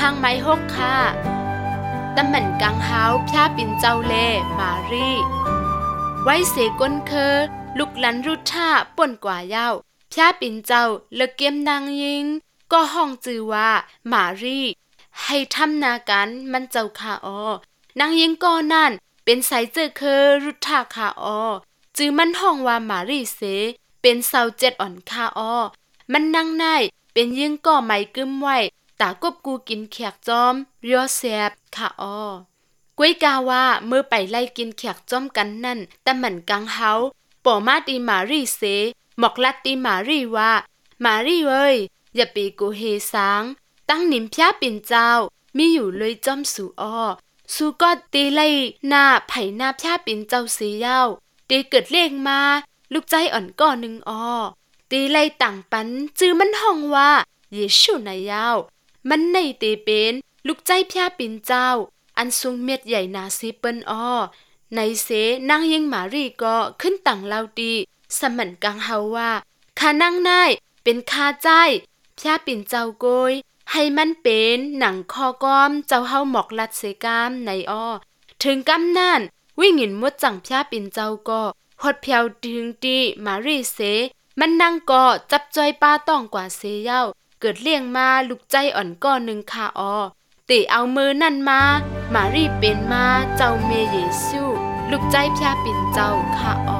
างไม้หกค่ะตำเหมือนกังเฮาพระปิ่นเจ้าเลมารีไว้เสก้นเคอลุกลันรุท่าป่นกว่าเย้าพระปิ่นเจ้าเลิกเกมนางยิงก็ห้องจือว่ามารีให้ทำนากันมันเจ้าค่ะนางยิงก็นั่นเป็นไสเจอเคอรุท่าค่ะจือมันห้องว่ามารีเสเป็นเสาเจ็ดอ่อนค่ะมันนั่งได้เป็นยิงก่อไม้กึมไว้ตากบกูกินแขกจอมเรียวแซบค่ะกวยกาว่าเมื่อไปไล่กินแขกจอมกันนั่นแต่เหมือนกังเฮาป่อมาตีมารีเสหมอกลัดตีมารีว่ามารีเว้ยอย่าไปกูเฮสางตั้งหนิมพยาปิ่นเจ้ามีอยู่เลยจอมสู่สู่ก็ตีไล่หน้าไผ่หน้าพยาปิ่นเจ้าเสียเย้าตีเกิดเลขมาลูกใจอ่อนก้อหนึ่งตีไล่ต่างปันจื้อมันห้องว่าเยซูนายาวมันในเตเป็นลูกใจพยาปิ่นเจ้าอันสูงเม็ดใหญ่นาซีเปิ้นในเสนางยิงมารีก็ขึ้นต่างเล่าดีสมันกังเฮาว่าข้านางนายเป็นข้าใจพยาปิ่นเจ้าโกยให้มันเป็นหนังคอก้อมเจ้าเฮาหมอกลัดเสกามในถึงกำนั่นวิ่งหินมดจังพยาปิ่นเจ้าก็หดเพียวถึงดีมารีเสมันนั่งก็จับจอยป้าต้องกว่าเสเย้าเกิดเลี้ยงมาลูกใจอ่อนก้อนหนึ่งค่ะติเอามือนั่นมารีเป็นมาเจ้าเมเยซูลูกใจพยาปิ่นเจ้าค่ะ